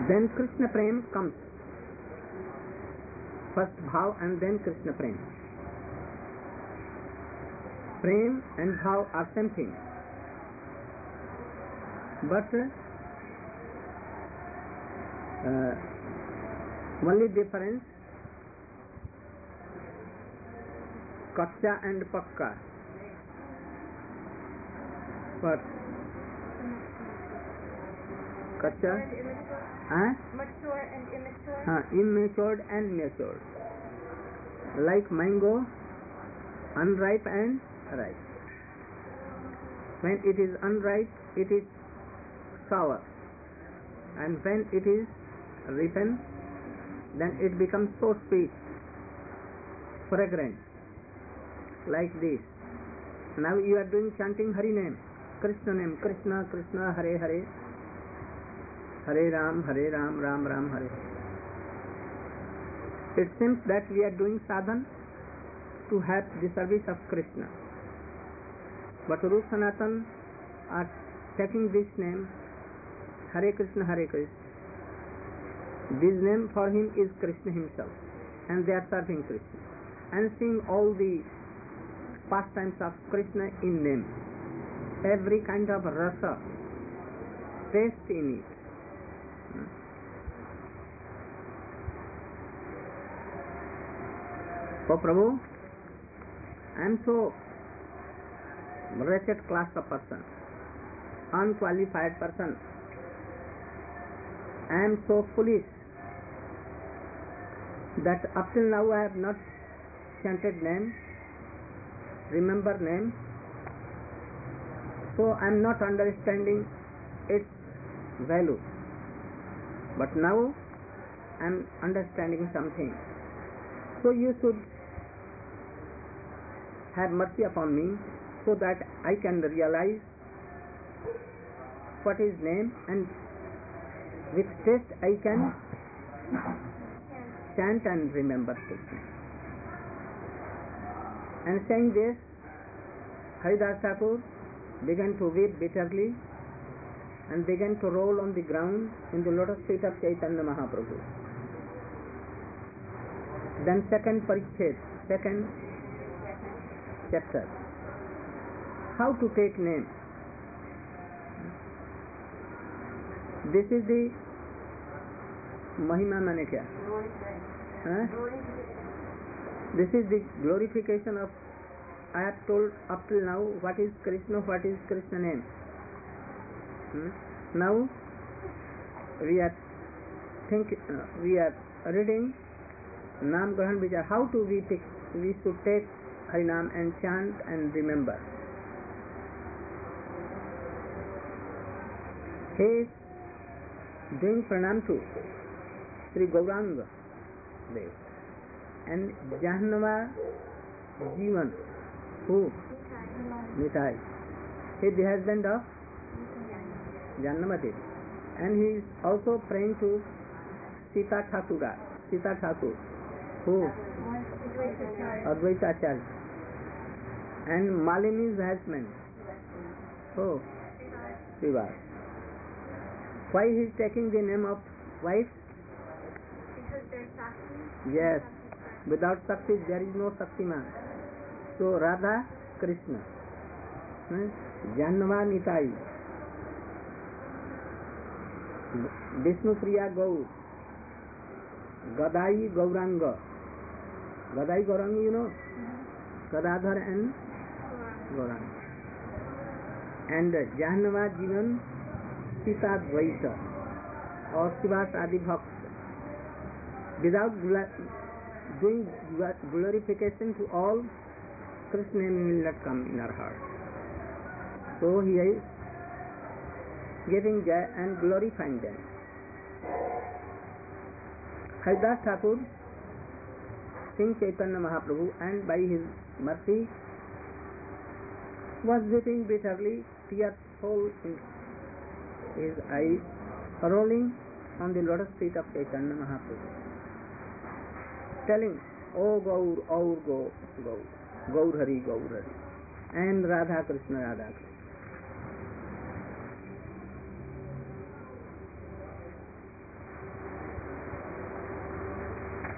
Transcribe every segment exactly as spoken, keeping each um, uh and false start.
Then Krishna Prem comes. First Bhav and then Krishna Prem. Prem and Bhav are same thing. But uh, only difference, Kacha and Pakka. What? Kacha? Huh? Mature and immature. Huh, immature and matured. Like mango, unripe and ripe. When it is unripe, it is sour, and when it is ripened, then it becomes so sweet, fragrant, like this. Now you are doing chanting Hari name, Krishna name, Krishna, Krishna, Hare Hare, Hare Ram, Hare Ram, Ram Ram, Hare. It seems that we are doing sadhan to have the service of Krishna. But Rup Sanatan are taking this name, Hare Krishna, Hare Krishna. This name for him is Krishna himself, and they are serving Krishna and seeing all the pastimes of Krishna in name. Every kind of rasa, taste in it. Oh Prabhu, I am so wretched class of person, unqualified person. I am so foolish that up till now I have not chanted name, remember name, so I am not understanding its value. But now I am understanding something. So you should have mercy upon me, so that I can realize what is name, and with taste I can chant and remember Krishna. And saying this, Haridas Thakur began to weep bitterly and began to roll on the ground in the lotus feet of Chaitanya Mahaprabhu. Then second parichet, second chapter, how to take name. This is the Mahima mane kya? Huh? This is the glorification of, I have told up till now what is Krishna, what is Krishna name. Hmm? Now we are think, uh, we are reading Nam Grahan Vichar, how to we take, we should take Harinam and chant and remember. He is doing pranam to Sri Gauranga Dev and Jahnava Jivan, who? Nitai. He is the husband of Jahnava Devi, and he is also praying to Sita Thakura, Sita Thakur, who? Advaita Acharya, and Malini's husband. Oh, Shiva. Why he is taking the name of wife? Because they're Sakti. Yes. Without Sakti there is no Saktiman. So Radha Krishna, hmm? Jahnava Nitai, Vishnu Priya Gaur, Gadai Gauranga. Gadai Gauranga, you know? Gadadhar and Gauranga. And Jahnava Jivan Sita Dvaita or Shivas Adi Bhakta. Without doing glorification to all, Krishna will not come in our heart. So he is giving joy and glorifying them. Haridas Thakur sings Chaitanya Mahaprabhu, and by his mercy was weeping bitterly, tears fall in his eyes, rolling on the lotus feet of Chaitanya Mahaprabhu, telling, "Oh Gaur, Aur Gaur, Gaur, Gaur Hari, Gaur Hari," and Radha Krishna, Radha Krishna.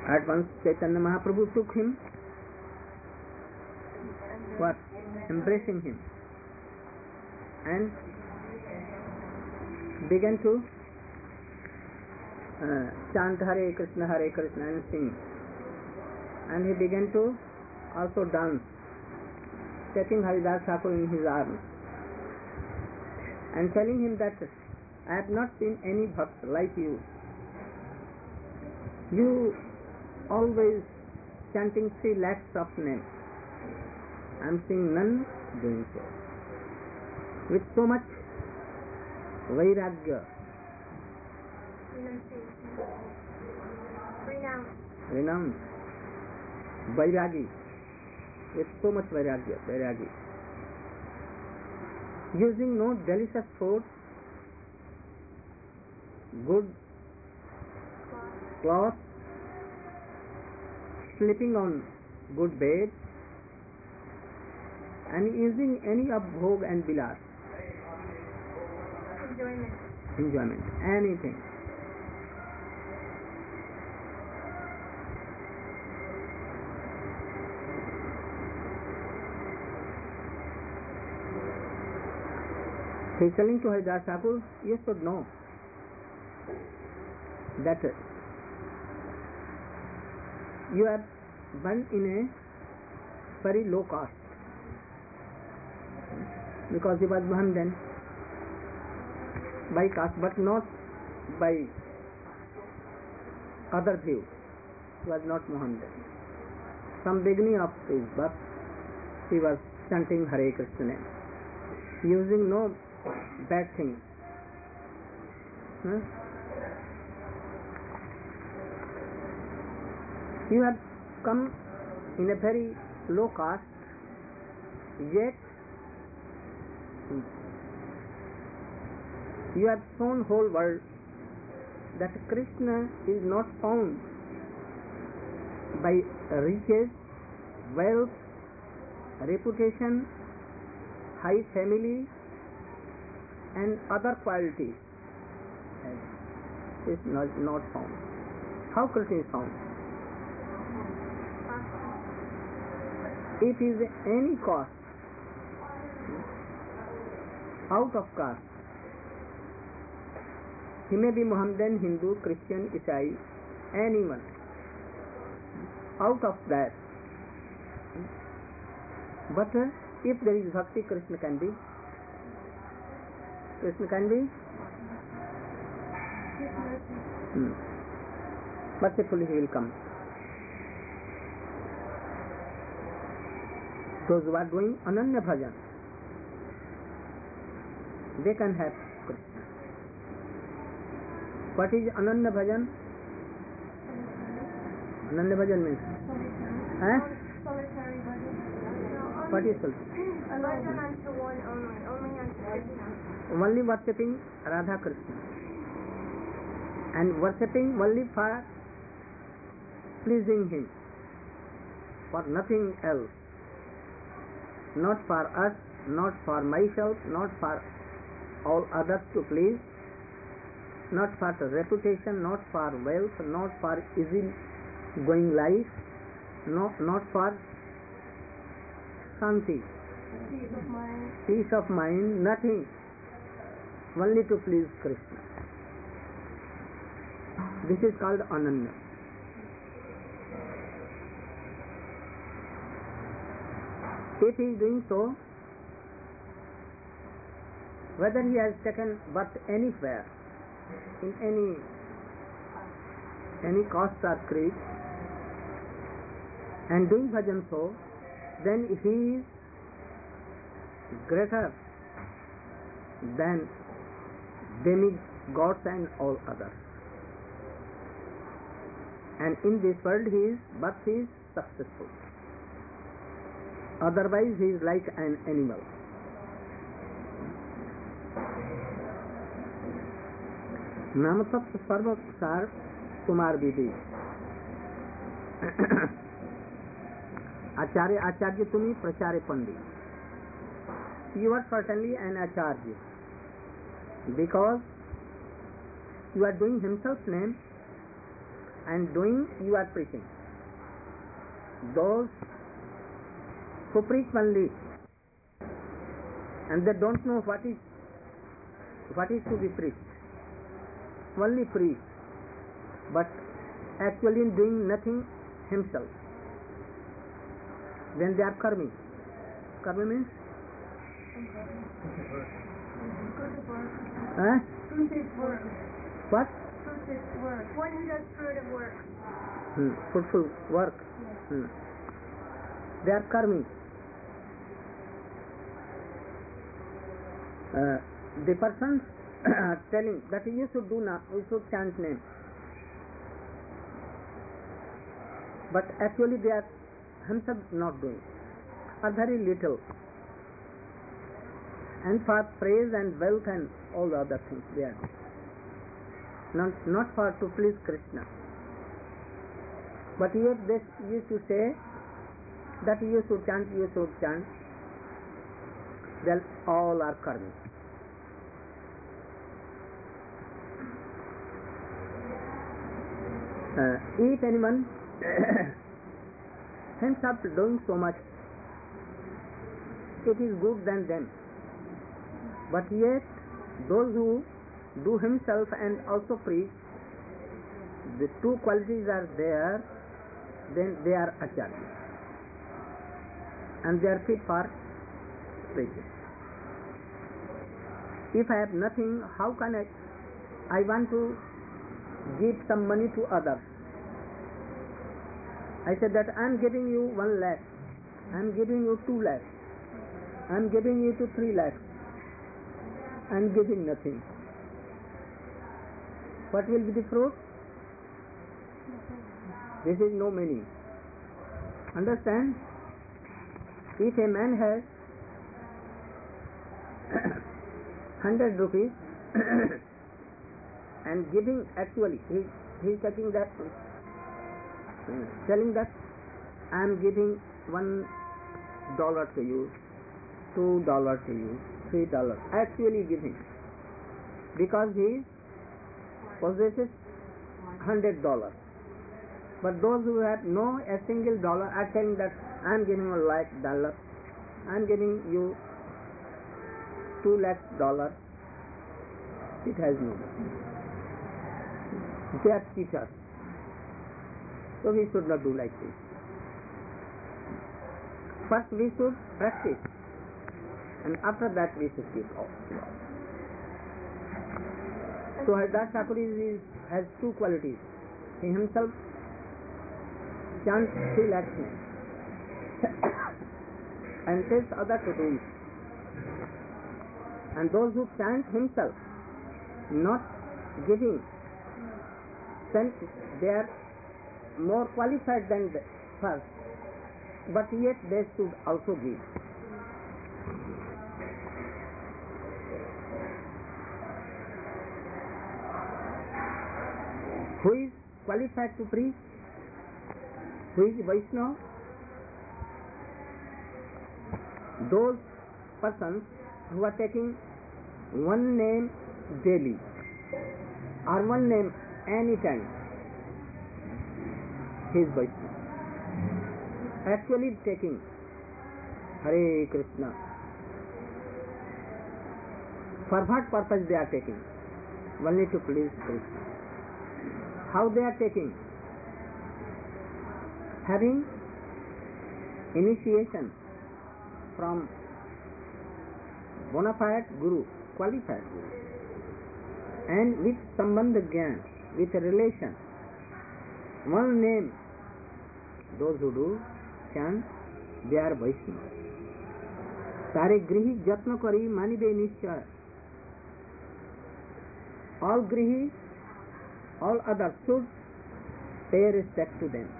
At once Chaitanya Mahaprabhu took him, what? Embracing him, and began to uh, chant Hare Krishna, Hare Krishna and sing. And he began to also dance, taking Haridas Thakur in his arms and telling him that I have not seen any bhakt like you. You always chanting three lakhs of names. I am seeing none doing so. With so much vairagya, Renounce. renounce, vairagi, with so much vairagya, vairagi. Using no delicious food, good cloth, sleeping on good bed, and using any of bhog and bilas, Enjoyment. enjoyment, anything. He is telling to Haridas Thakur, you should know that you are born in a very low caste, because he was born then by caste, but not by other view. He was not Mohammedan. From beginning of his birth, he was chanting Hare Krishna name, using no bad things. Huh? You have come in a very low caste, yet you have shown whole world that Krishna is not found by riches, wealth, reputation, high family, and other qualities. Is not, not found. How Krishna is found? It is any caste, out of caste. He may be Mohammedan, Hindu, Christian, Isai, anyone. Out of that. But uh, if there is bhakti, Krishna can be. Krishna can be. Hmm. Mercifully he will come. Those who are doing Ananya Bhajan, they can have Krishna. What is Ananya Bhajan? Ananya Bhajan means? Huh? Solitary bhajan. What is solitary? Bhajan unto one only, only unto Krishna. Only worshipping Radha Krishna. And worshipping only for pleasing him, for nothing else. Not for us, not for myself, not for all others to please, not for reputation, not for wealth, not for easy going life, no, not for shanti, Peace of mind. peace of mind, nothing, only to please Krishna. This is called Ananya. If he is doing so, whether he has taken birth anywhere, in any any caste or creed, and doing bhajan so, then he is greater than demigods and all others. And in this world he is, but he is successful. Otherwise he is like an animal. नाम सत्य सर्व सार कुमार विधि आचार्य आचार्य तुम्ही प्रचार्य पंडित. You are certainly an acharya because you are doing himself name and doing, you are preaching. Those who preach only and they don't know what is what is to be preached, only preach, but actually doing nothing himself, then they are karmi. Karmi means? Huh? Fruitive work. What? Fruitive work. One who does fruitive work. Hmm. Fruitful work. Yes. Hmm. They are karmi. Uh, the persons telling that you should do now, you should chant name, but actually they are themselves not doing, or very little, and for praise and wealth and all the other things they are doing. Not, not for to please Krishna. But yet they used to say that you should chant, you should chant. Then all are karmi. Uh, if anyone ends up doing so much, it is good than them. But yet those who do himself and also preach, the two qualities are there, then they are acharya and they are fit for preaching. If I have nothing, how can I I want to give some money to others. I said that I am giving you one lakh, I am giving you two lakhs, I am giving you to three lakhs, I am giving nothing. What will be the fruit? This is no meaning. Understand? If a man has hundred rupees and giving, actually he he is taking that, uh, telling that I am giving one dollar to you, two dollar to you, three dollars. Actually giving, because he possesses hundred dollars. But those who have no a single dollar are telling that I am giving a lakh dollar, I am giving you two lakh dollars. It has no meaning. They are cheaters. So we should not do like this. First we should practice, and after that we should give off. So Haridas Thakur is, has two qualities. He himself chants three lakhs names and tells others to do it. And those who chant himself, not giving, then they are more qualified than the first, but yet they should also give. Who is qualified to preach? Who is Vaishnava? Those persons who are taking one name daily or one name anytime, he is Vaishnava. Actually taking Hare Krishna. For what purpose they are taking? Only to please Krishna. How they are taking? Having initiation from bona fide Guru, qualified Guru, and with Sambandha Gyan, with a relation, one name, those who do chant, they are Vaishnava. Tare grihi jatna kari manibe nishya. All grihi, all others should pay respect to them.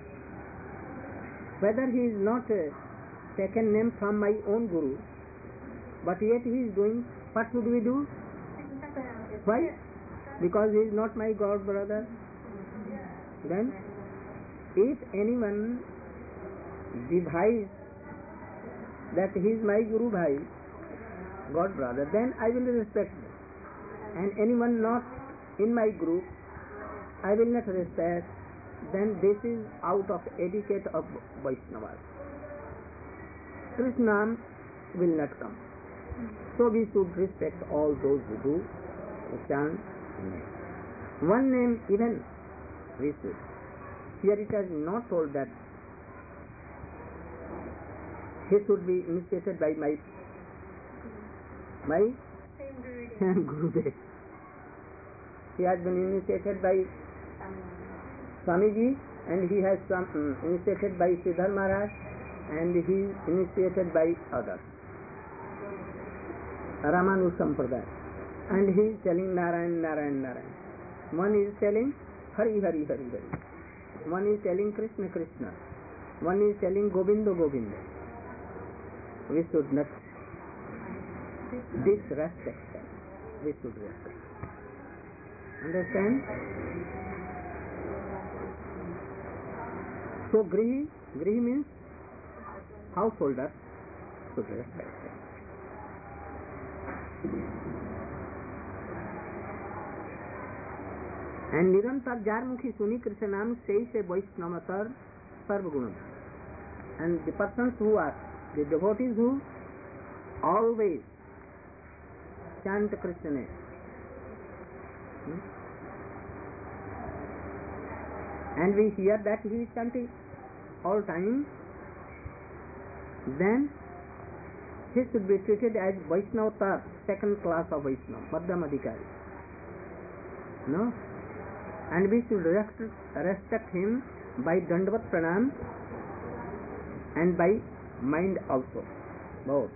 Whether he is not uh, taken name from my own Guru, but yet he is doing, what should we do? Why? Because he is not my God brother. Then, if anyone devises that he is my Guru Bhai, God brother, then I will respect him. And anyone not in my group, I will not respect, then this is out of etiquette of Vaishnavas. Krishna will not come. So we should respect all those who do chant name. One name even we should. Here it has not told that he should be initiated by my my Gurudev. He has been initiated by Swamiji, and he has some um, initiated by Siddhar Maharaj, and he is initiated by others. Ramanu Sampradaya, and he is telling Narayan, Narayan, Narayan. One is telling Hari, Hari, Hari, Hari. One is telling Krishna, Krishna. One is telling Govinda, Govinda. We should not disrespect them. We should respect. Understand? So Grihi, Grihi means householder should respect them. And Nirantar Jarmukhi Suni Krishnam Seise Vaishnavatar Sarvagunam. And the persons who are, the devotees who always chant Krishna name. Hmm? And we hear that he is chanting all time, then he should be treated as Vaishnavatar, second class of Vaishnava, Madhyamadhikari. No? And we should respect, respect him by Dandavat Pranam and by mind also, both.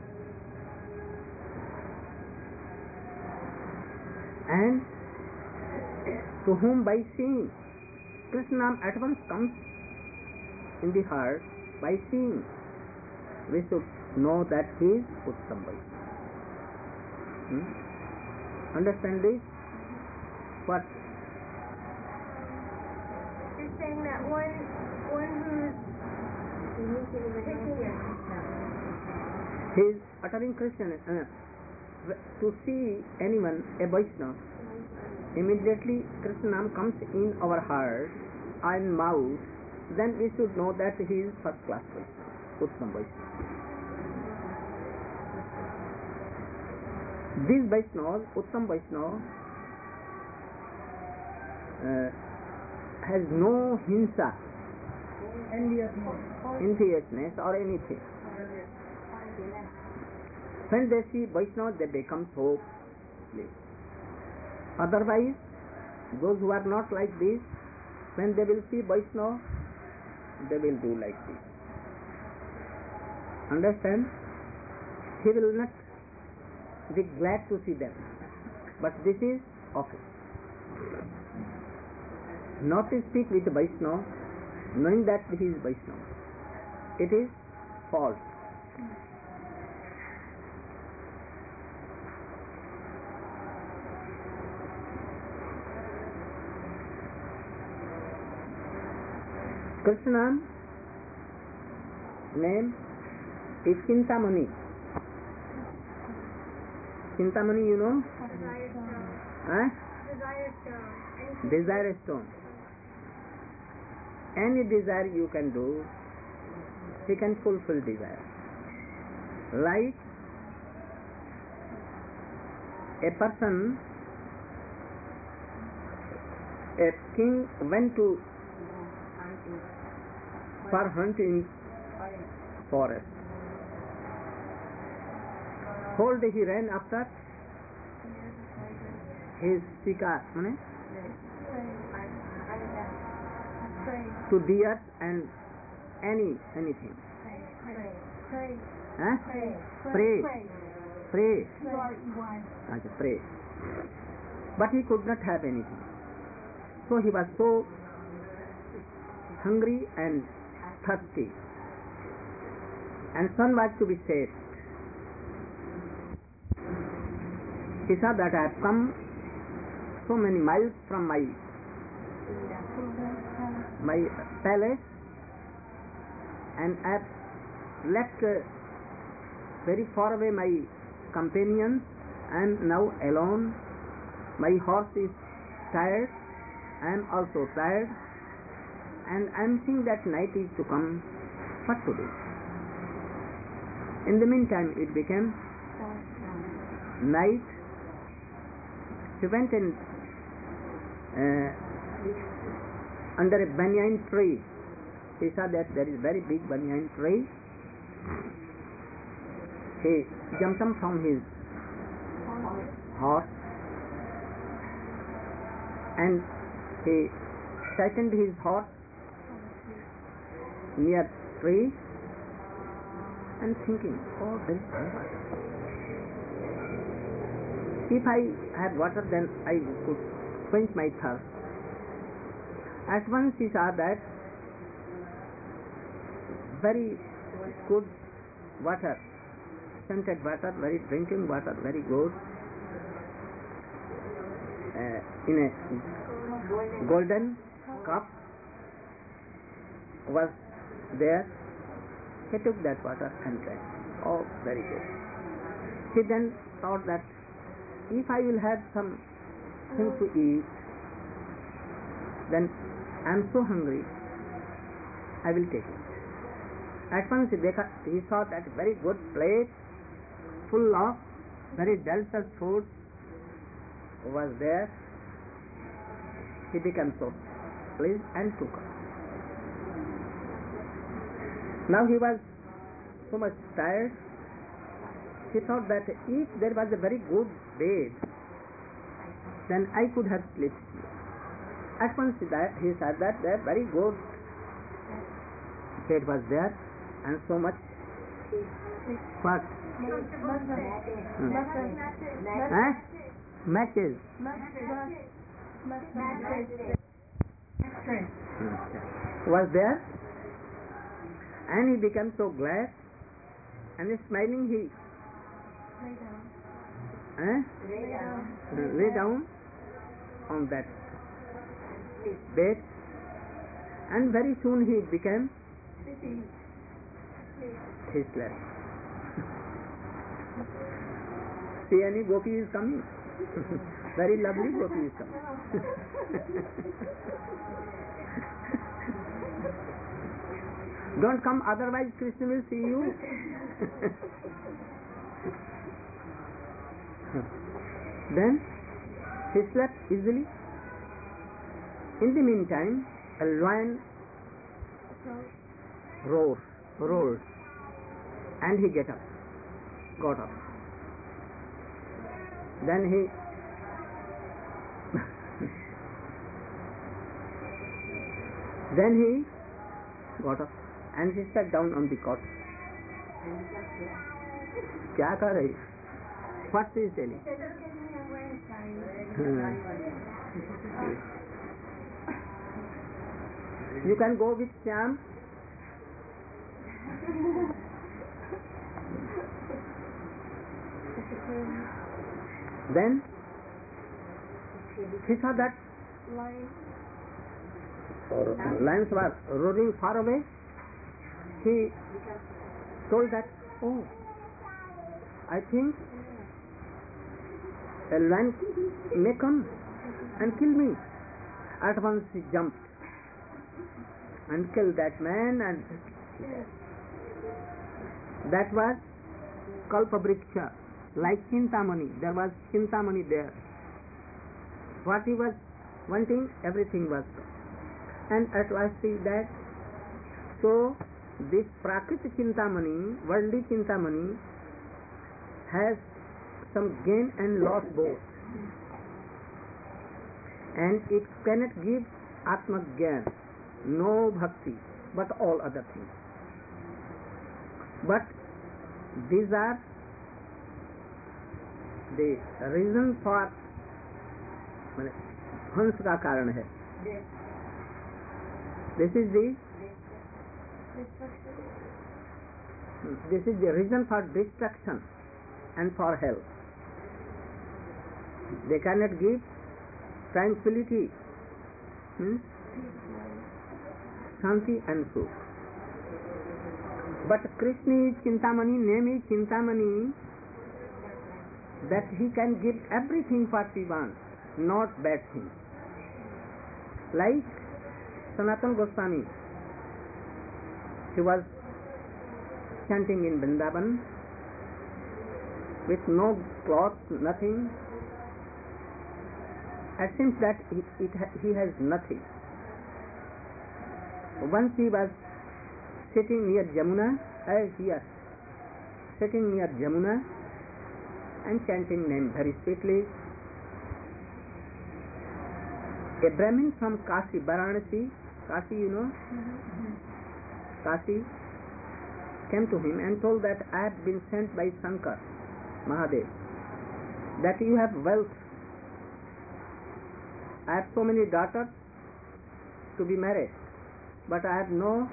And to whom by seeing Krishna at once comes in the heart, by seeing we should know that he is Uttam Vaishnava. Hmm? Understand this? What? You're saying that one, one who's taking he is uttering Krishna. Uh, to see anyone, a Vaishnava, immediately Krishna Nam comes in our heart and mouth, then we should know that he is first class Vaishnava, Uttam Vaishnava. These Vaishnavas, Uttam Vaishnava, uh, has no hinsa, enviousness or anything. When they see Vaishnava, they become so pleased. Otherwise, those who are not like this, when they will see Vaishnava, they will do like this. Understand? He will not be glad to see them. But this is office. Not to speak with Vaishnava, knowing that he is Vaishnava. It is false. Krishna name is Chintamani. Chintamani, you know? Desire stone. Huh? Desire stone. Desire stone. Any desire you can do, he can fulfill desire. Like a person, a king went to for hunting forest. Whole day he ran after his shikar, mane? To deer and any anything. Pray. Huh? Pray. Pray. Pray. Pray. Achha, pray. But he could not have anything. So he was so hungry and thirsty, and sun was to be set. He saw that I have come so many miles from my my palace, and I have left uh, very far away my companions. I am now alone. My horse is tired, I am also tired, and I am seeing that night is to come. What to do? In the meantime, it became night. He went in uh, under a banyan tree. He saw that there is very big banyan tree. He jumped up from his horse and he tightened his horse near tree and thinking, oh, there is water. If I had water, then I could quench my thirst. At once he saw that very good water, scented water, very drinking water, very good, uh, in a golden cup was there. He took that water and drank. Oh, very good. He then thought that if I will have some thing to eat, then I am so hungry, I will take it. At once he saw that very good plate full of very delicious food was there. He became so pleased and took it. Now he was so much tired. He thought that if there was a very good bed, then I could have slept here. At once he said that a very good bed was there, and so much what? Hmm. Eh? Matches. Was there, and he became so glad, and smiling he lay down. Eh? Lay down. lay down on that bed, and very soon he became he slept. See, any gopi is coming. Very lovely gopi is coming. Don't come, otherwise Krishna will see you. Then he slept easily. In the meantime, a lion roared, roared, and he get up, got up. Then he then he got up and he sat down on the cot. क्या कर रही? What she is telling? You can go with Shyam. Then he saw that lions were roaring far away. He told that, oh, I think a lion may come and kill me. At once he jumped and killed that man, and that was Kalpavriksha, like Chintamani. There was Chintamani there. What he was wanting, everything was done. And at last see that, so this Prakriti Chintamani, worldly Chintamani, has some gain and loss both. And it cannot give Atma Gyan, no bhakti, but all other things. But these are the reason for हंस का कारण है. This is the this is the reason for destruction and for hell. They cannot give tranquility, hmm? Shanti and Sukh. But Krishna is Chintamani, name is Chintamani, that he can give everything what we want, not bad things. Like Sanatana Goswami, he was chanting in Vrindavan with no cloth, nothing. It seems that it, it, he has nothing. Once he was sitting near Jamuna, as here, sitting near Jamuna and chanting name very sweetly. A Brahmin from Kashi, Varanasi, Kashi, you know, Kashi, came to him and told that I have been sent by Shankar, Mahadev, that you have wealth. I have so many daughters to be married, but I have no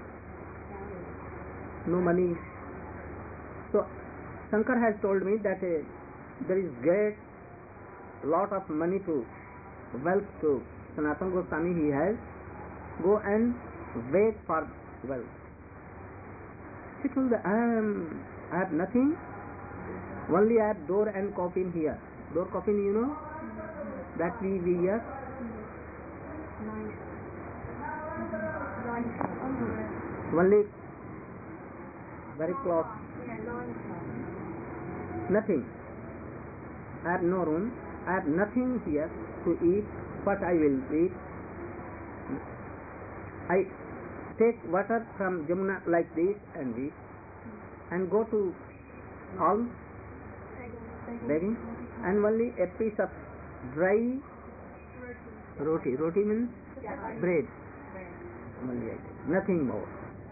no money. So Shankar has told me that uh, there is great lot of money to wealth to Sanatana Goswami. He has go and wait for wealth. He told that I am I have nothing. Only I have door and coffin here. Door coffin, you know, that we wear. Only very close. Nothing. I have no room. I have nothing here to eat. What I will eat? I take water from Jamuna like this and this, and go to alms begging, and only a piece of dry roti. Roti means bread. Only I take. Nothing more.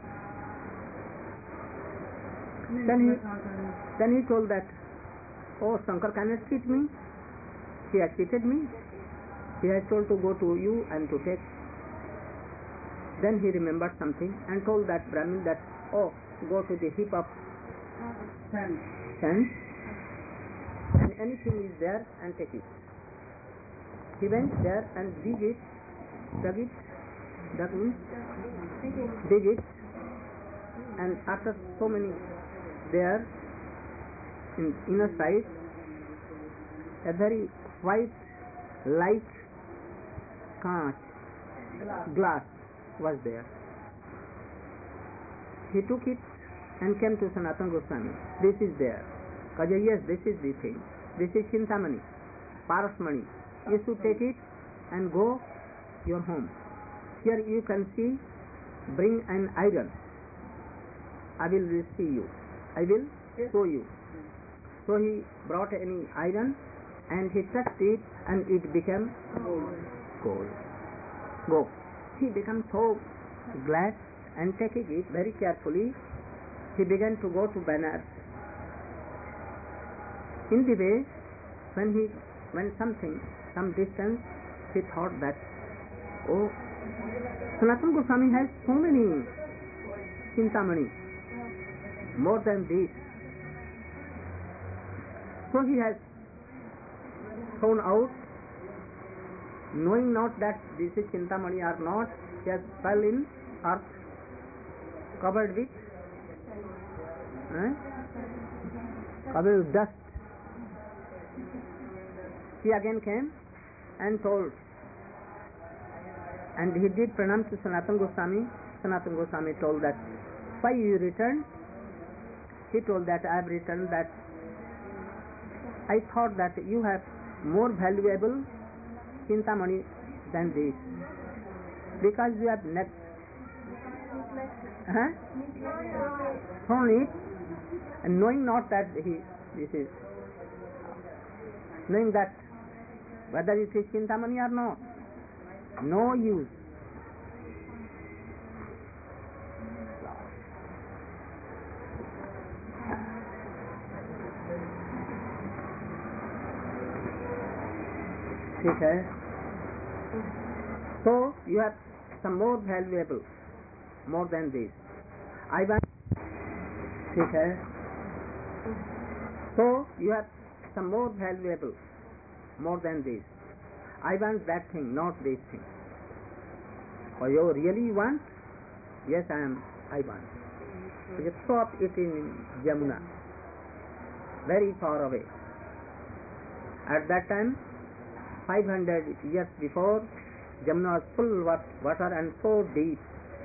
Then he, then he told that, oh, Shankar cannot cheat me. He has cheated me. He has told to go to you and to take. Then he remembered something and told that Brahmin that, oh, go to the heap of sand, sand and anything is there and take it. He went there and dig it, dug it, dug means dig it, and after so many there in inner side, a very white light kaach, glass was there. He took it and came to Sanatana Goswami. This is there. Kaja, yes, this is the thing. This is Chintamani, Parasmani. You should take it and go your home. Here you can see, bring an iron. I will receive you. I will show you. So he brought any iron and he touched it and it became gold. Go. He became so glad and taking it very carefully, he began to go to Banaras. In the way, when he went something, some distance, he thought that, oh, Sanatana Goswami has so many Chintamani, more than this. So he has thrown out, knowing not that this is Chintamani or not, he has fell in earth, covered with, eh? covered with dust. He again came and told, and he did pranam to Sanatana Goswami. Sanatana Goswami told that, why you returned? He told that I have returned that I thought that you have more valuable Chintamani than this, because you have next huh? thrown it, and knowing not that he this is knowing that whether it is Chintamani or not, no use. Okay. So you have some more valuable, more than this. I want. Okay. So you have some more valuable, more than this. I want that thing, not this thing. Or you really want? Yes, I am. I want. So you throw up it in Jamuna, very far away. At that time, five hundred years before, Jamuna was full of water and so deep.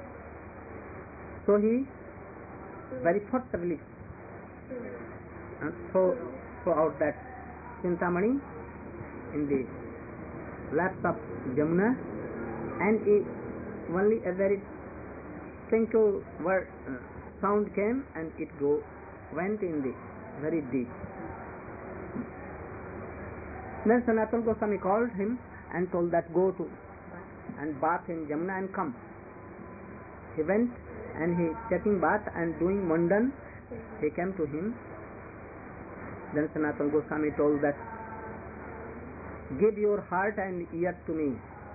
So he very forcibly uh, throw, throw out that Chintamani in the laps of Jamuna, and it, only a very twinkle word, uh, sound came and it go went in the very deep. Then Sanatana Goswami called him and told that go to and bath in Jamuna and come. He went and he taking bath and doing mundan. He came to him. Then Sanatana Goswami told that give your heart and ear to me,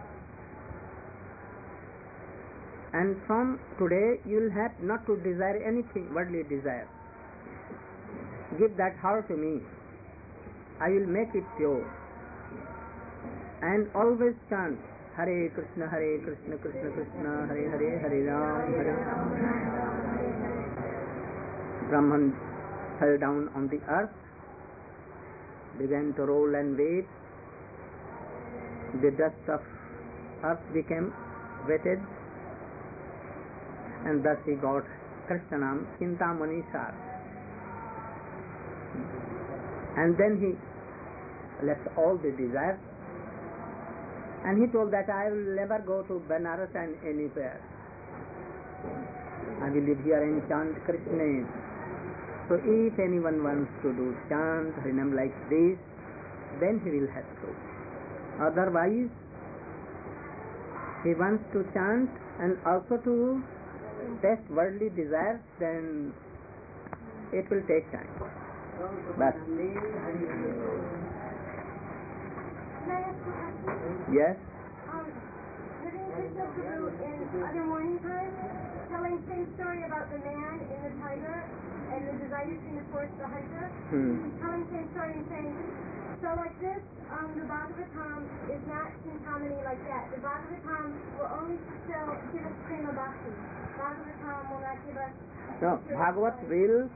and from today you will have not to desire anything worldly desire. Give that heart to me, I will make it pure, and always chant Hare Krishna, Hare Krishna, Krishna Krishna, Hare Hare, Hare Ram, Hare Ram. Brahman fell down on the earth, began to roll and wave. The dust of earth became wetted, and thus he got Krishnanam Chintamani Sar. And then he left all the desires, and he told that I will never go to Benares and anywhere. I will live here and chant Krishna. So if anyone wants to do chant, Harinam like this, then he will have to. Otherwise, he wants to chant and also to test worldly desires, then it will take time. But Can I ask you a question? yes, Um, living Krishna Prabhu in other morning times, telling same story about the man in the tiger and the desire between the force, the hunter, hmm. telling same story and saying, so like this, um, the Bhagavatam is not Chintamani like that. The Bhagavatam will only still give us prema bhakti. Bhagavatam will not give us... No, Bhagavat will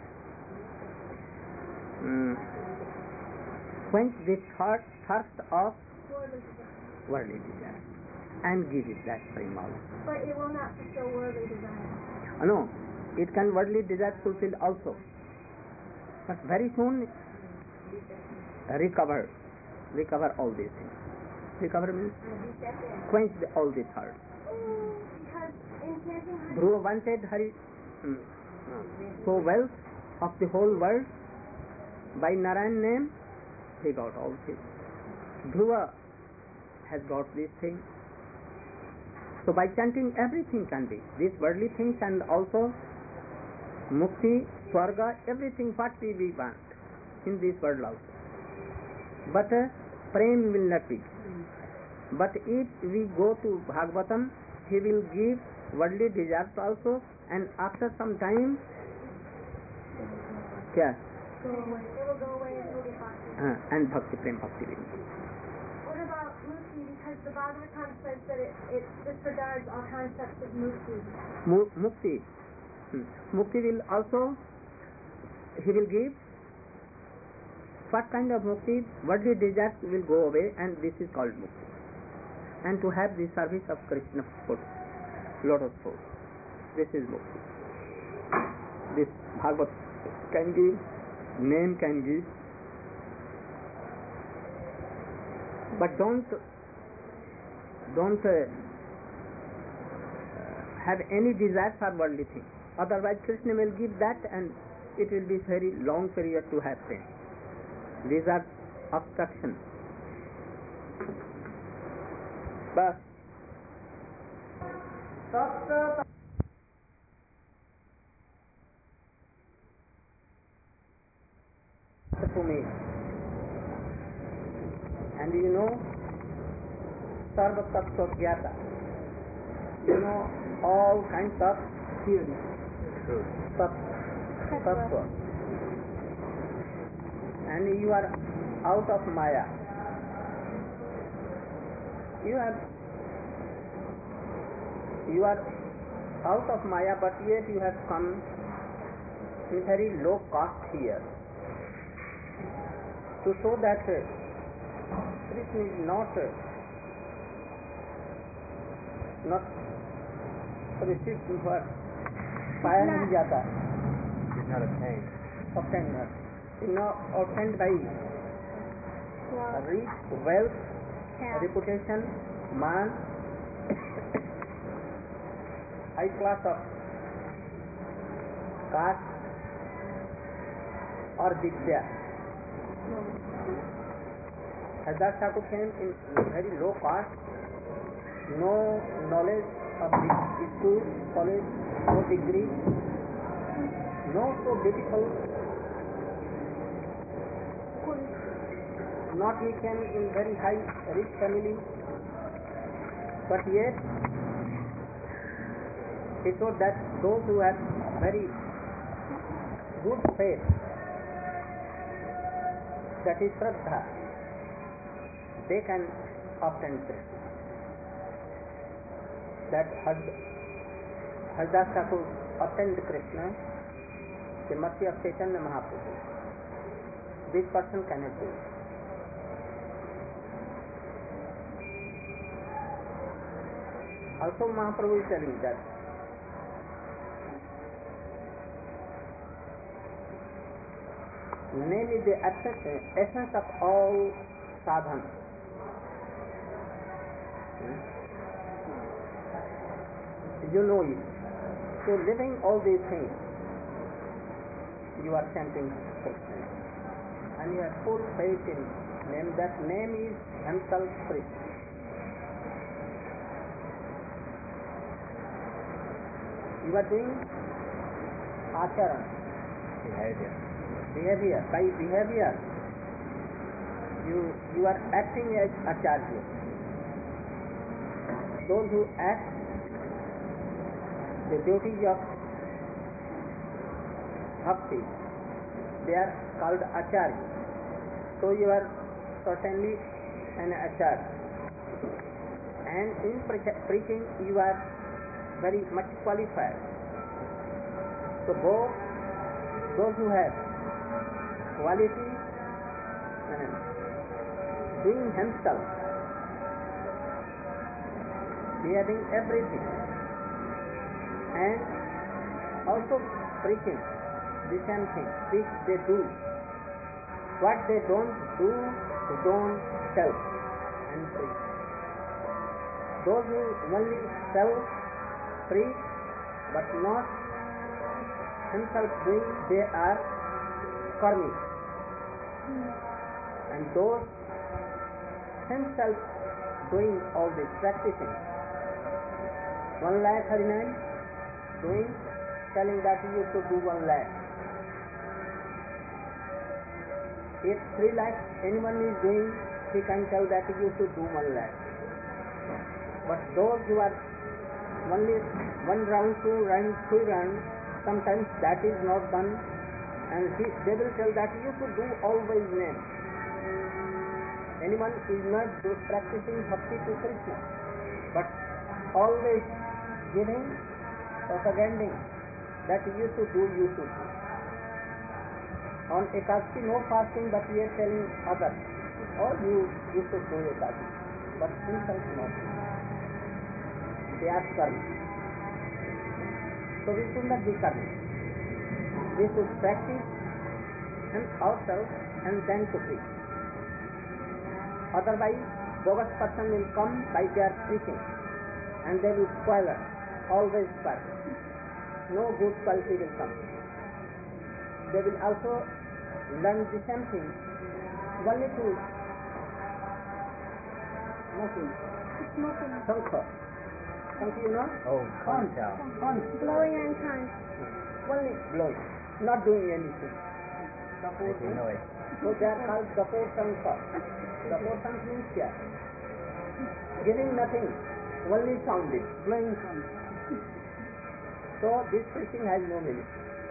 um, quench the thirst, thirst of worldly desire and give it that prema. But it will not fulfill worldly desire. No, it can worldly desire fulfill also. But very soon recover, recover all these things. Recover means quench the, all the thirst. Because in chanting Hare Dhruva wanted Hari um, so wealth of the whole world. By Narayan name, he got all things. Dhruva has got these things. So by chanting, everything can be. These worldly things and also mukti, swarga, everything what we, we want in this world also. But uh, prem will not be. But if we go to Bhagavatam, he will give worldly desires also, and after some time, yeah, It will go away and we'll get bhakti. uh, and bhakti, prem bhakti will. What about mukti? Because the Bhagavatam says that it, it disregards all concepts of mukti. Mu- mukti. Hmm. Mukti will also, he will give. What kind of mukti? Worldly desires will go away, and this is called mukti. And to have the service of Krishna foot, lotus foot. This is mukti. This Bhagavat can give, name can give. But don't, don't uh, have any desire for worldly things. Otherwise Krishna will give that, and it will be very long period to have things. These are obstructions. But to me, and you know Sarva Tattva Gyata, you know all kinds of theory, Tattva, and you are out of Maya. You are you are out of Maya, but yet you have come in very low cost here to show that uh, Krishna is not uh, not received for पाया नहीं जाता, It's not obtained. obtained not, is not obtained by Well, rich, wealth, yeah. reputation, man, high class of caste or vidya. Haridas Thakur came in very low caste, no knowledge of the school, college, no degree, no so beautiful. Not he came in very high rich family, but yet it showed that those who have very good faith, that is Shraddha, they can obtain Krishna. That Haridas Thakur obtained Krishna, the mercy of Chaitanya Mahaprabhu. This person cannot do it. Also Mahaprabhu is telling that name is the essence of all sadhana. You know it. So living all these things, you are chanting Krishna. And you have full faith in name. That name is himself Krishna. You are doing acharan, Behavior. behavior. By behavior, you you are acting as acharya. Those who act the duties of bhakti, they are called acharya. So you are certainly an acharya. And in pre- preaching, you are very much qualified. So both those who have quality and doing himself, behaving everything, and also preaching the same thing which they do. What they don't do, they don't tell and preach. Those who only tell, preach, but not himself doing, they are karmi. And those himself doing all this, practicing, one lakh harinam, doing, telling that you should do one lakh. If three lakhs anyone is doing, he can tell that you should do one lakh. But those who are only one round, two round, three round, sometimes that is not done, and he, they will tell that you should do always name. Anyone is not do, practicing bhakti to Krishna, but always giving, propagating that you should do, you should do. On Ekadasi, no fasting, but we are telling others, or you, you should do Ekadasi, but himself not. They are karma. So we should not be karma. We should practice and ourselves and then to preach. Otherwise, bogus person will come by their preaching and they will spoil us, always spoil. No good quality will come. They will also learn the same thing, only to smoking, Smoking. sankha. Sankha, you know? Oh, conch out. Conch. Blowing on conch. Only blowing, not doing anything. Making noise. So they are called Gapur Sankha. Gapur Sankha means kya? Giving nothing, only sounding, blowing sound. So this preaching has no meaning.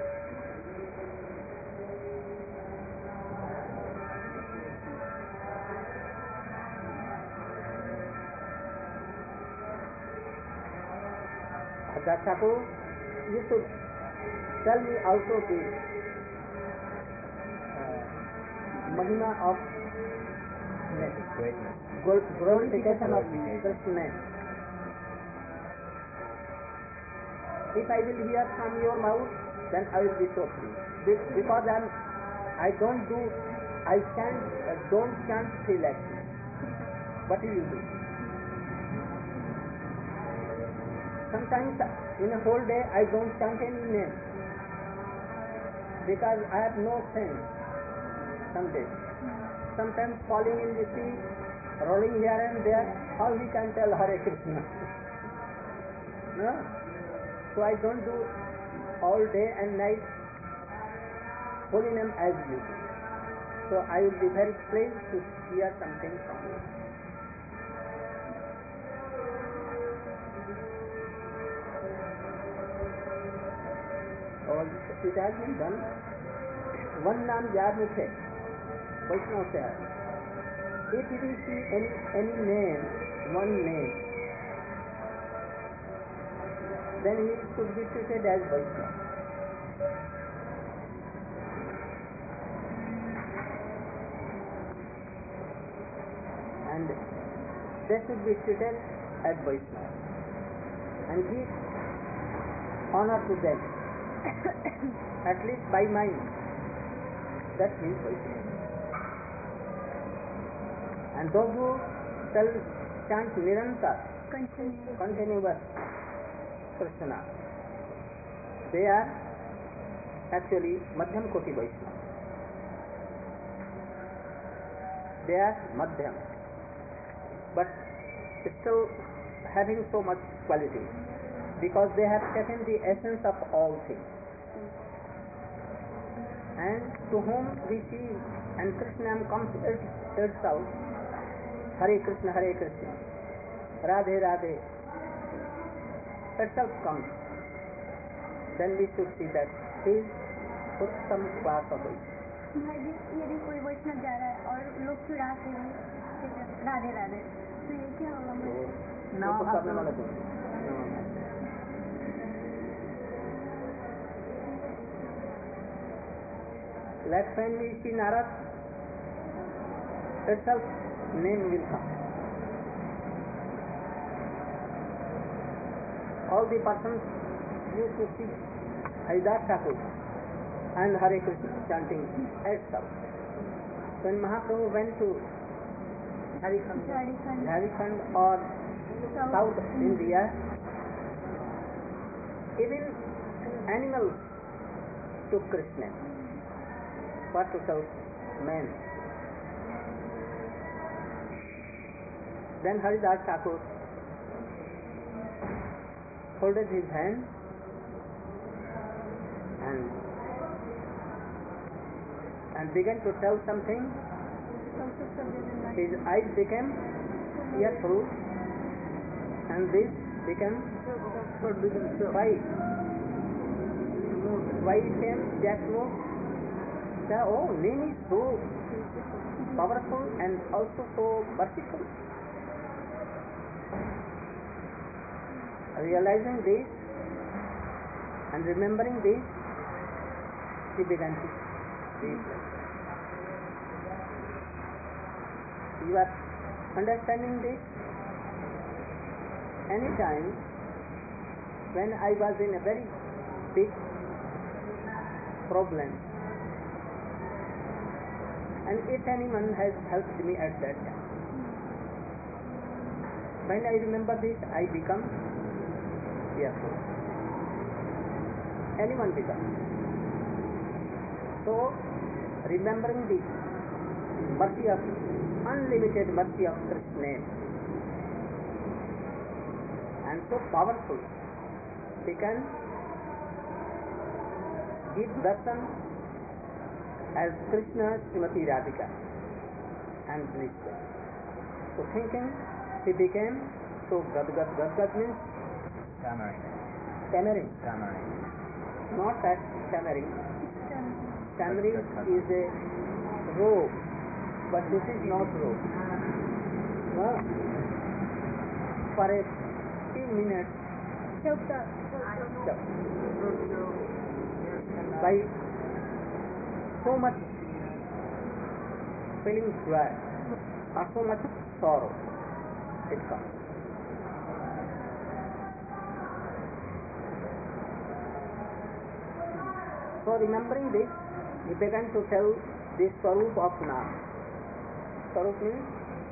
Haridas Thakur, you should tell me also the uh, Mahima of Greatness. glorification of Krishna's name. If I will hear from your mouth, then I will be so free. Be- because I'm, I don't do, I can't, uh, don't chant freelessly. What do you do? Sometimes uh, in a whole day I don't chant any name because I have no sense. Some days, sometimes falling in the sea, rolling here and there, how we can tell Hare Krishna? No? So I don't do all day and night holy name as you do. So I will be very pleased to hear something from you. और it has been done. One नाम याद मुझे वैष्णव से है. If we see any any name, one name, then he should be treated as Vaishnava. And they should be treated as Vaishnava. And give honor to them, at least by mind. That means Vaishnava. And those who tell chant Nirantar, Continue. continuous Krishna, they are actually Madhyam Koti Vaishnava. They are Madhyam, but still having so much quality because they have taken the essence of all things. And to whom we see, and Krishna comes itself, Hare Krishna, Hare Krishna, Radhe Radhe, itself comes, then we should see that he is Uttam class of it. भाई यदि कोई वैष्णव जा रहा है और लोग चिढ़ा के भी राधे राधे तो ये क्या होगा? तो ना करने वाला कौन? Like when we see Narad, itself name will come. All the persons used to see Haridas Thakur and Hare Krishna chanting itself. When Mahaprabhu went to Jharkhand, Jharkhand or South India, even animals took Krishna. What to tell men? Then Haridas Thakur folded his hand and and began to tell something. His eyes became tearful and this became white. White came jackmove. Oh, name is so powerful and also so merciful. Realizing this and remembering this, he began to read. You are understanding this? Anytime when I was in a very big problem, and if anyone has helped me at that time, when I remember this, I become fearful. Anyone becomes. So, remembering the mercy of, unlimited mercy of Krishna, and so powerful, he can give darshan as Krishna Srimati Radhika and bliss them. So thinking, he became so gadgad. Gadgad means Stammering. stammering. Stammering. Not that stammering. Stammering is a robe, but this is not robe. No. For a few minutes, Choked up. by so much feeling joy or so much sorrow, it comes. So remembering this, he began to tell the Swarup of Nam. Swarup means?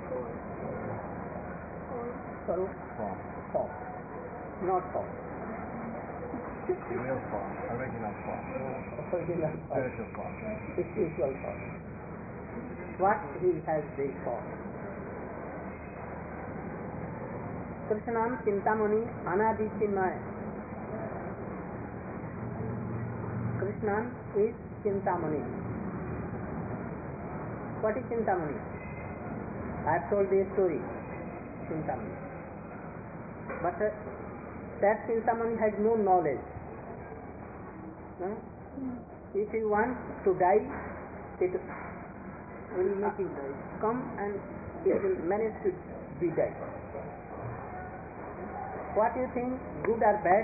Swarup? Form. Form. Not form. The real form. Original form. Original form. Spiritual form. Spiritual form. What he has this form? Krishnam Chintamani Anadi Chinmaya. Krishnam is Chintamani. What is Chintamani? I have told the story. Chintamani. But uh, that Chintamani has no knowledge. No? If you want to die, it will make you die. Come and it will manage to be died. What do you think, good or bad?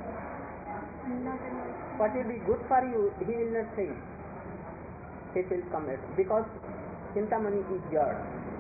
What will be good for you, he will not think. It will come later. Because Chintamani is God.